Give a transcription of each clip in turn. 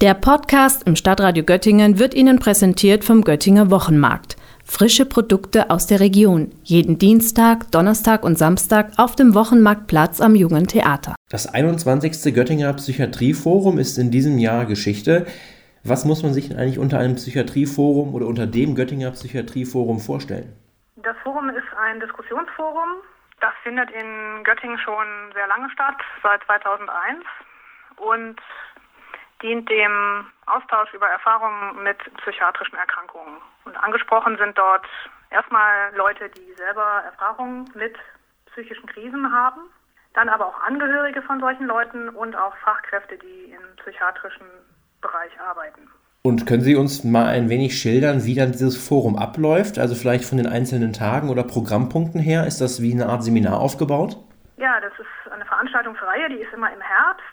Der Podcast im Stadtradio Göttingen wird Ihnen präsentiert vom Göttinger Wochenmarkt. Frische Produkte aus der Region. Jeden Dienstag, Donnerstag und Samstag auf dem Wochenmarktplatz am Jungen Theater. Das 21. Göttinger Psychiatrieforum ist in diesem Jahr Geschichte. Was muss man sich denn eigentlich unter einem Psychiatrieforum oder unter dem Göttinger Psychiatrieforum vorstellen? Das Forum ist ein Diskussionsforum. Das findet in Göttingen schon sehr lange statt, seit 2001. Und dient dem Austausch über Erfahrungen mit psychiatrischen Erkrankungen. Und angesprochen sind dort erstmal Leute, die selber Erfahrungen mit psychischen Krisen haben, dann aber auch Angehörige von solchen Leuten und auch Fachkräfte, die im psychiatrischen Bereich arbeiten. Und können Sie uns mal ein wenig schildern, wie dann dieses Forum abläuft? Also vielleicht von den einzelnen Tagen oder Programmpunkten her? Ist das wie eine Art Seminar aufgebaut? Ja, das ist eine Veranstaltungsreihe, die ist immer im Herbst.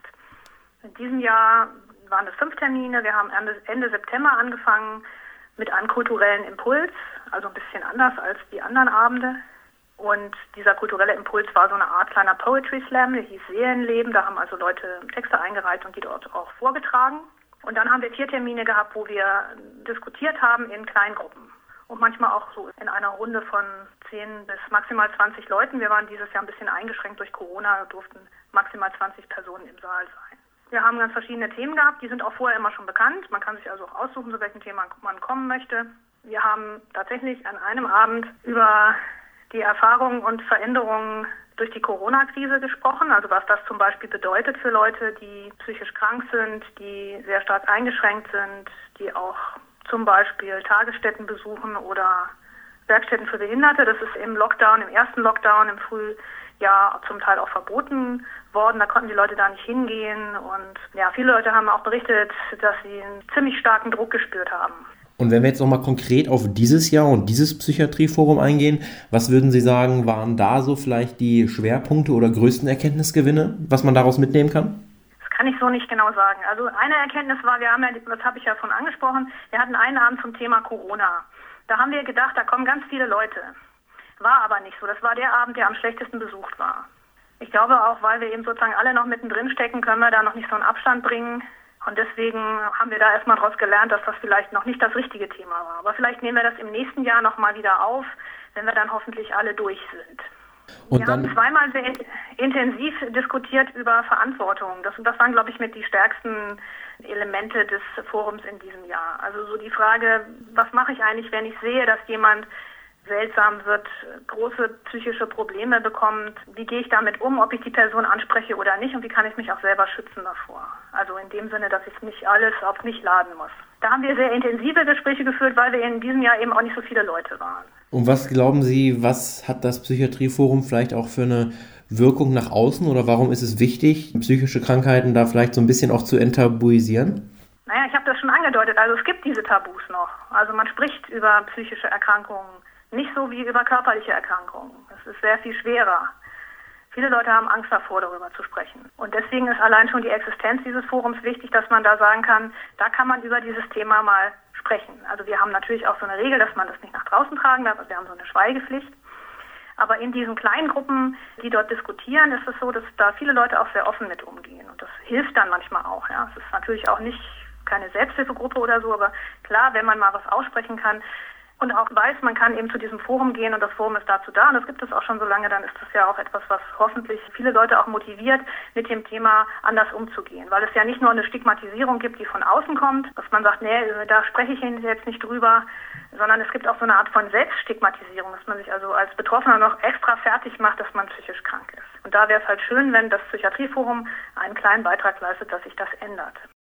In diesem Jahr waren es 5 Termine. Wir haben Ende September angefangen mit einem kulturellen Impuls, also ein bisschen anders als die anderen Abende. Und dieser kulturelle Impuls war so eine Art kleiner Poetry Slam, der hieß Seelenleben. Da haben also Leute Texte eingereicht und die dort auch vorgetragen. Und dann haben wir 4 Termine gehabt, wo wir diskutiert haben in Kleingruppen. Und manchmal auch so in einer Runde von 10 bis maximal 20 Leuten. Wir waren dieses Jahr ein bisschen eingeschränkt durch Corona, durften maximal 20 Personen im Saal sein. Wir haben ganz verschiedene Themen gehabt, die sind auch vorher immer schon bekannt. Man kann sich also auch aussuchen, zu welchem Thema man kommen möchte. Wir haben tatsächlich an einem Abend über die Erfahrungen und Veränderungen durch die Corona-Krise gesprochen. Also was das zum Beispiel bedeutet für Leute, die psychisch krank sind, die sehr stark eingeschränkt sind, die auch zum Beispiel Tagesstätten besuchen oder Werkstätten für Behinderte. Das ist im ersten Lockdown im Frühjahr zum Teil auch verboten worden. Da konnten die Leute da nicht hingehen. Und ja, viele Leute haben auch berichtet, dass sie einen ziemlich starken Druck gespürt haben. Und wenn wir jetzt nochmal konkret auf dieses Jahr und dieses Psychiatrieforum eingehen, was würden Sie sagen, waren da so vielleicht die Schwerpunkte oder größten Erkenntnisgewinne, was man daraus mitnehmen kann? Das kann ich so nicht genau sagen. Also eine Erkenntnis war, das habe ich ja schon angesprochen, wir hatten einen Abend zum Thema Corona. Da haben wir gedacht, da kommen ganz viele Leute. War aber nicht so. Das war der Abend, der am schlechtesten besucht war. Ich glaube auch, weil wir eben sozusagen alle noch mittendrin stecken, können wir da noch nicht so einen Abstand bringen. Und deswegen haben wir da erstmal daraus gelernt, dass das vielleicht noch nicht das richtige Thema war. Aber vielleicht nehmen wir das im nächsten Jahr nochmal wieder auf, wenn wir dann hoffentlich alle durch sind. Wir haben zweimal sehr intensiv diskutiert über Verantwortung. Das waren, glaube ich, mit die stärksten Elemente des Forums in diesem Jahr. Also so die Frage, was mache ich eigentlich, wenn ich sehe, dass jemand seltsam wird, große psychische Probleme bekommt. Wie gehe ich damit um, ob ich die Person anspreche oder nicht und wie kann ich mich auch selber schützen davor? Also in dem Sinne, dass ich nicht alles auf mich laden muss. Da haben wir sehr intensive Gespräche geführt, weil wir in diesem Jahr eben auch nicht so viele Leute waren. Und was glauben Sie, was hat das Psychiatrieforum vielleicht auch für eine Wirkung nach außen oder warum ist es wichtig, psychische Krankheiten da vielleicht so ein bisschen auch zu enttabuisieren? Naja, ich habe das schon angedeutet. Also es gibt diese Tabus noch. Also man spricht über psychische Erkrankungen nicht so wie über körperliche Erkrankungen. Es ist sehr viel schwerer. Viele Leute haben Angst davor, darüber zu sprechen. Und deswegen ist allein schon die Existenz dieses Forums wichtig, dass man da sagen kann, da kann man über dieses Thema mal sprechen. Also wir haben natürlich auch so eine Regel, dass man das nicht nach draußen tragen darf. Also wir haben so eine Schweigepflicht. Aber in diesen kleinen Gruppen, die dort diskutieren, ist es so, dass da viele Leute auch sehr offen mit umgehen. Und das hilft dann manchmal auch. Ja. Es ist natürlich auch nicht keine Selbsthilfegruppe oder so, aber klar, wenn man mal was aussprechen kann, und auch weiß, man kann eben zu diesem Forum gehen und das Forum ist dazu da und das gibt es auch schon so lange, dann ist das ja auch etwas, was hoffentlich viele Leute auch motiviert, mit dem Thema anders umzugehen. Weil es ja nicht nur eine Stigmatisierung gibt, die von außen kommt, dass man sagt, nee, da spreche ich jetzt nicht drüber, sondern es gibt auch so eine Art von Selbststigmatisierung, dass man sich also als Betroffener noch extra fertig macht, dass man psychisch krank ist. Und da wäre es halt schön, wenn das Psychiatrieforum einen kleinen Beitrag leistet, dass sich das ändert.